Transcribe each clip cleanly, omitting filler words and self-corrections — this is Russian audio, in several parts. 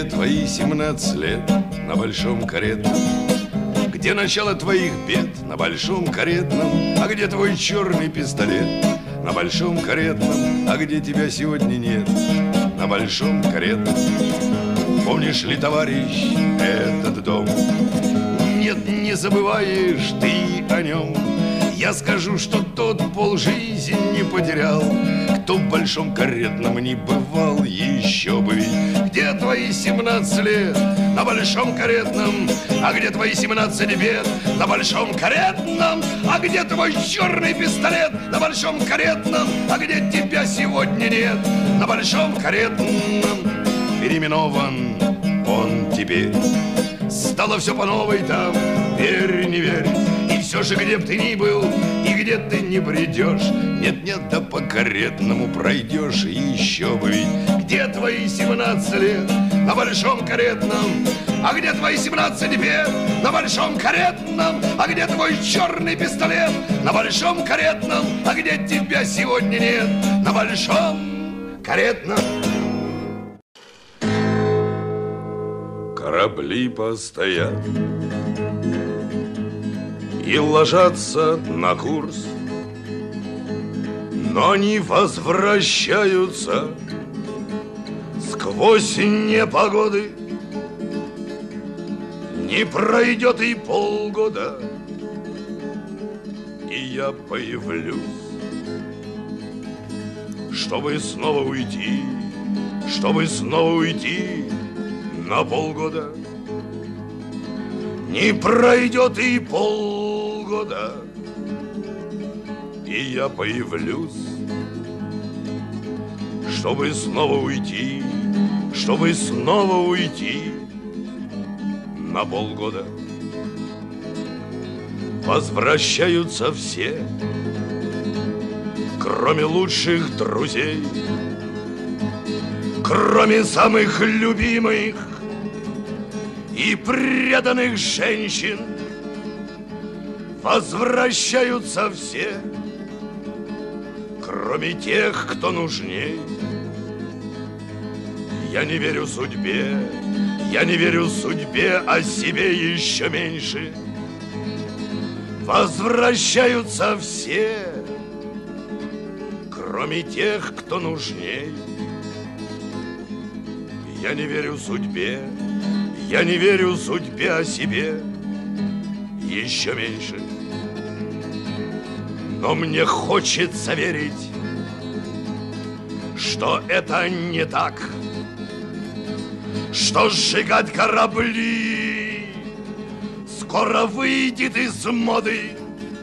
Где твои 17 лет на большом каретном? Где начало твоих бед на большом каретном? А где твой черный пистолет на большом каретном? А где тебя сегодня нет на большом каретном? Помнишь ли, товарищ, этот дом? Нет, не забываешь ты о нем. Я скажу, что тот полжизни потерял, кто в большом каретном не бывал, еще бы ведь. Где твои 17 лет на большом каретном? А где твои 17 бед на большом каретном? А где твой черный пистолет на большом каретном? А где тебя сегодня нет на большом каретном? Переименован он теперь. Стало все по новой там, верь, не верь. И все же, где б ты ни был и где ты не придешь, нет-нет, да по каретному пройдешь. И еще бы ведь. Где твои 17 лет на большом каретном? А где твои 17 бед на большом каретном? А где твой черный пистолет на большом каретном? А где тебя сегодня нет на большом каретном? Корабли постоят и ложатся на курс, но не возвращаются сквозь непогоды. Не пройдет и полгода, и я появлюсь, чтобы снова уйти, на полгода. Не пройдет и полгода, и я появлюсь, чтобы снова уйти, на полгода. Возвращаются все, кроме лучших друзей, кроме самых любимых и преданных женщин. Возвращаются все, кроме тех, кто нужней. Я не верю судьбе, а себе еще меньше. Возвращаются все, кроме тех, кто нужней. Я не верю судьбе, а себе еще меньше. Но мне хочется верить, что это не так, что сжигать корабли скоро выйдет из моды.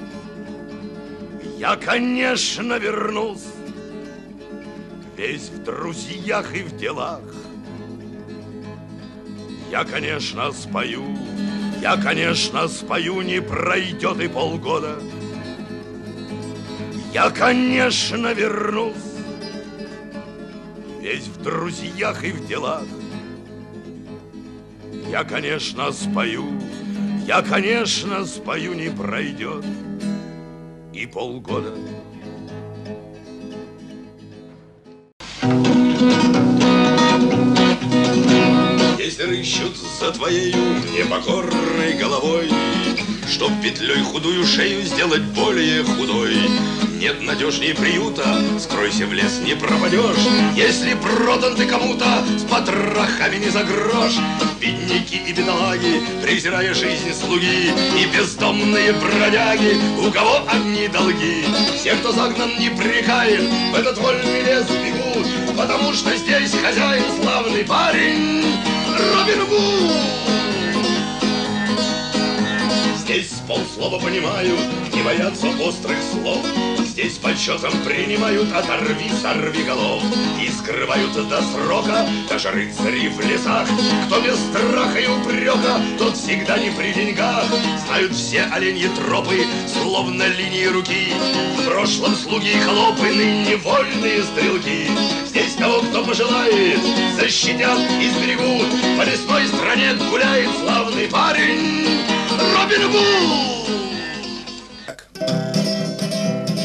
Я, конечно, вернусь, весь в друзьях и в делах. Я, конечно, спою, не пройдет и полгода. Я, конечно, вернусь, весь в друзьях и в делах. Я, конечно, спою, не пройдет и полгода. Если рыщут за твоею непокорной головой, чтоб петлей худую шею сделать более худой, нет надежнее приюта, скройся в лес, не пропадешь. Если продан ты кому-то, с потрохами не за грош. Бедняки и бедолаги, презирая жизнь слуги, и бездомные бродяги, у кого одни долги. Все, кто загнан непрекаен, в этот вольный лес бегут, потому что здесь хозяин славный парень Робин Гуд. Здесь полслова понимают, не боятся острых слов. Здесь почетом принимают оторви, сорви голов. И скрывают до срока даже рыцари в лесах. Кто без страха и упрека, тот всегда не при деньгах. Знают все оленьи тропы, словно линии руки. В прошлом слуги и холопы, ныне вольные стрелки. Здесь того, кто пожелает, защитят и сберегут. По лесной стране гуляет славный парень Робин Гуд.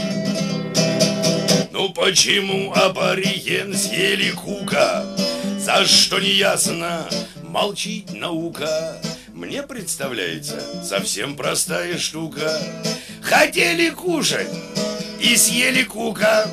Ну почему абориген съели кука? За Да что не ясно, молчит наука. Мне представляется совсем простая штука. Хотели кушать и съели кука.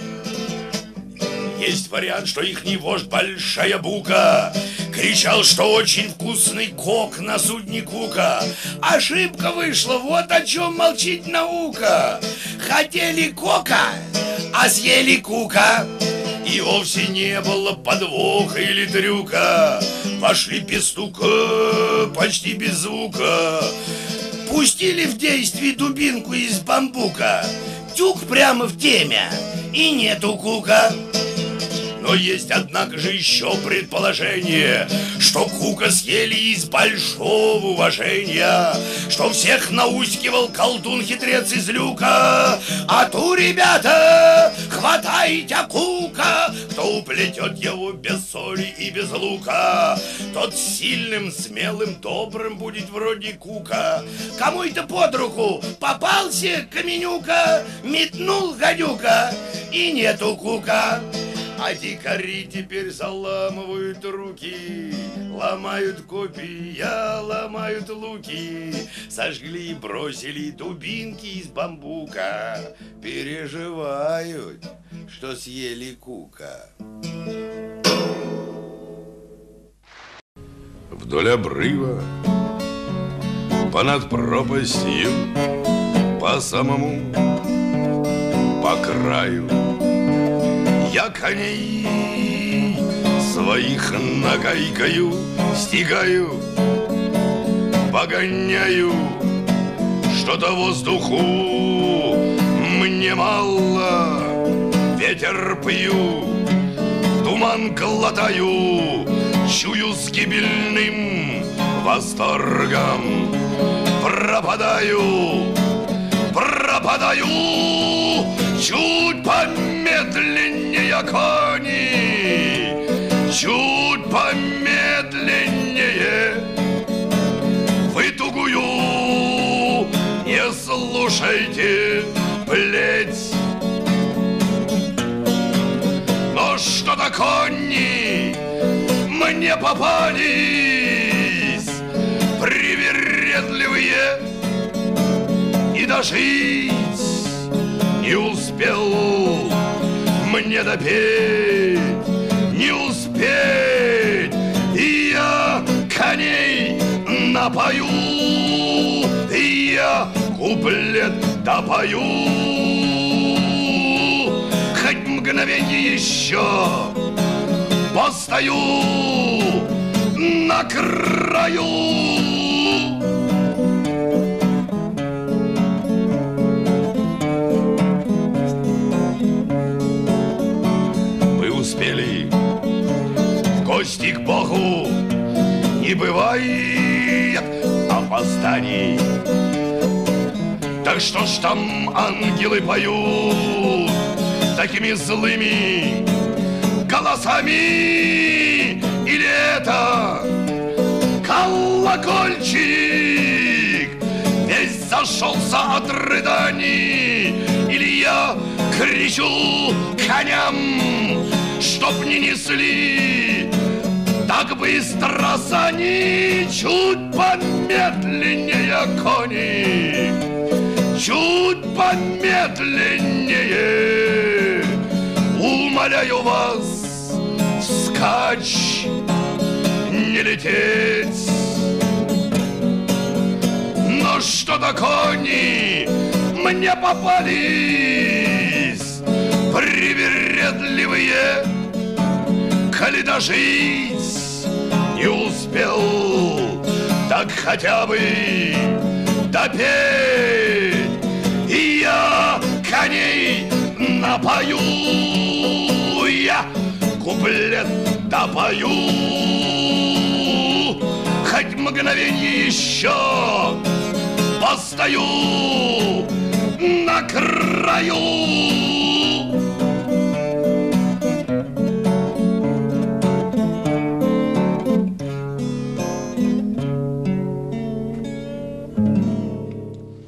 Есть вариант, что ихний вождь Большая Бука кричал, что очень вкусный кок на судне Кука. Ошибка вышла, вот о чем молчит наука. Хотели кока, а съели кука. И вовсе не было подвоха или трюка. Вошли без стука, почти без звука. Пустили в действие дубинку из бамбука. Тюк прямо в теме, и нету кука. Но есть, однако же, еще предположение, что кука съели из большого уважения, что всех наускивал колдун-хитрец из люка. А ту, ребята, хватайте кука, кто уплетет его без соли и без лука. Тот сильным, смелым, добрым будет вроде кука. Кому это под руку попался каменюка, метнул гадюка, и нету кука. А дикари теперь заламывают руки, ломают копья, ломают луки, сожгли и бросили дубинки из бамбука. Переживают, что съели кука. Вдоль обрыва, понад пропастью, по самому, по краю, я коней своих нагайкою стигаю, погоняю, что-то воздуху мне мало. Ветер пью, туман глотаю, чую с гибельным восторгом. Пропадаю, пропадаю, чуть помедленнее кони, чуть помедленнее. Вы тугую не слушайте плеть, но что-то кони мне попались привередливые, и дожить не успел мне допеть, не успеть, и я коней напою, и я куплет допою. Хоть мгновенье еще постою на краю. Успели в гости к Богу, не бывает опозданий. Так что ж там ангелы поют такими злыми голосами? Или это колокольчик весь зашелся от рыданий? Или я кричу коням, чтоб не несли так быстро сани? Чуть помедленнее кони, чуть помедленнее. Умоляю вас, вскачь, не лететь. Но что-то кони мне попались привередливые. Коли дожить не успел, так хотя бы допеть, и я коней напою, я куплет допою. Хоть мгновенье еще постою на краю.